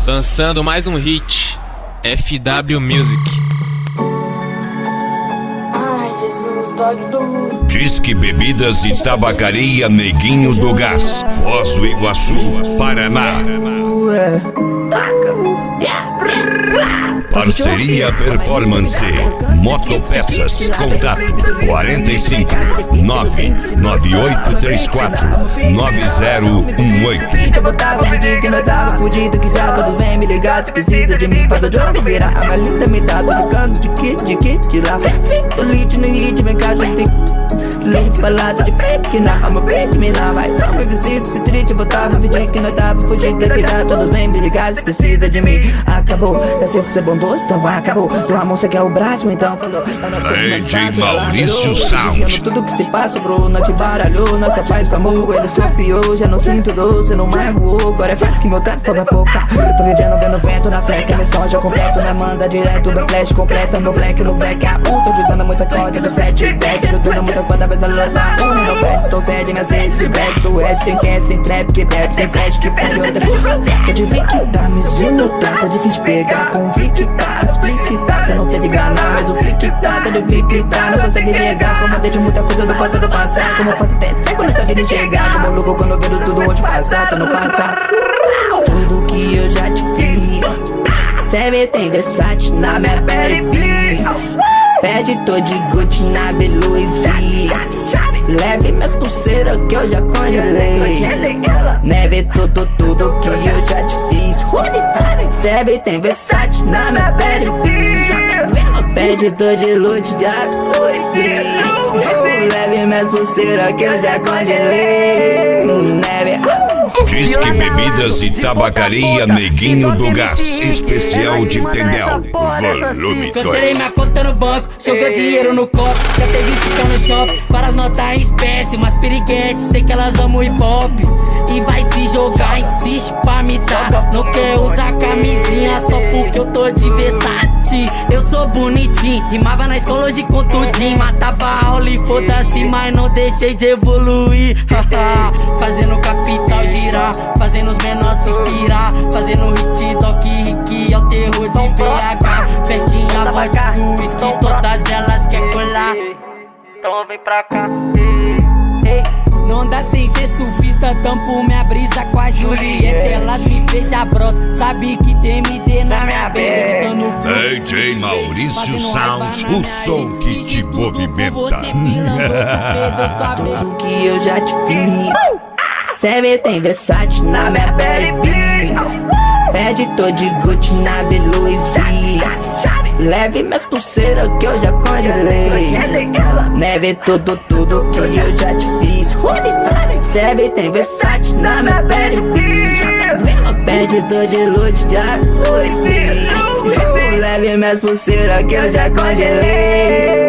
Lançando mais um hit, FW Music. Ai, Jesus, dói do mundo. Disque Bebidas e Tabacaria Neguinho do Gás, Foz do Iguaçu, Paraná. Parceria Performance, Motopeças, contato 45 99834 9018. Eu botava pedir que nós tava fudido, que já todos vem me ligar. Se precisa de mim, faz o jogo virar. A mais linda me dá, tô ficando de kit lá. Tô lit no hit, vem cá, já tem leite pra lá, tô de que na ama, break me lá. Vai, não me visita, se triste, eu botava pedir que nós tava fudido, que já todos vem me ligar. Se precisa de mim, acabou. Já sei que você é bondoso, então acabou. Tua mão você quer o braço, então falou. DJ Maurício Sound. Tudo que se passa, bro, não te baralhou. Nossa paz, amor, ele se copiou. Já não sinto dor, você não magoou. Agora é fato que meu trato foda pouca. Tô vivendo, vendo vento na fleca. A missão já completo, né? Manda direto, meu flash completa. Meu black no back, tô jogando muita corda. Meu set back, jogando muita corda. Mas a louca, no pet, tô sede, minha sede de back. Do Ed, tem cast, tem trap, que deve. Tem flash, que pede outra. Tô de ver que tá me zoando, tá difícil pegar. Com que tá explícita, cê não teve enganar. Mas o clique tá, tô de ver que tá. Não consegue negar, como eu deixo muita coisa do passado passar. Como falta até seco nessa vida enxergar. Como louco quando eu vejo tudo onde passar, tá no passado. Tudo que eu já te fiz, serve tem Versace na minha baby. Pede tô de Gucci na Louis V. Leve minhas pulseiras que eu já congelei. Neve tudo que eu já te fiz. Serve tem Versace na minha baby. Pede tô de Louis V. Leve minhas pulseiras que eu já congelei. Neve. Disque Bebidas e Tabacaria Neguinho do Gás, especial de Tendel, volume 2. Cancelei minha conta no banco, jogou dinheiro no copo. Já teve dica no shopping, várias notas em espécie. Umas piriguetes, sei que elas amam hip hop. E vai se jogar, insiste pra me dar. Não quer usar camisinha só porque eu tô de Versace. Eu sou bonitinho, rimava na escola hoje com tudinho. Matava a aula e foda-se, mas não deixei de evoluir. Fazendo capital girar, fazendo os menores se inspirar. Fazendo hit, doc, rick, é o terror de BH. Festinha, vodka, whisky, todas elas quer colar. Então vem pra cá. Não dá sem ser surfista, tampo minha brisa com a Juliette. Elas me fecham brota, sabe que tem MD na minha banda. DJ Maurício Sound, o som que te movimenta. Tudo que eu já te fiz, serve tem Versace na minha baby. Pede tô de Gucci na Louis V. Leve minhas pulseiras que eu já congelei. Neve tudo que eu já te fiz. Serve tem Versace na minha baby. Pede tô de Louis V. Leve minhas pulseiras que eu já congelei.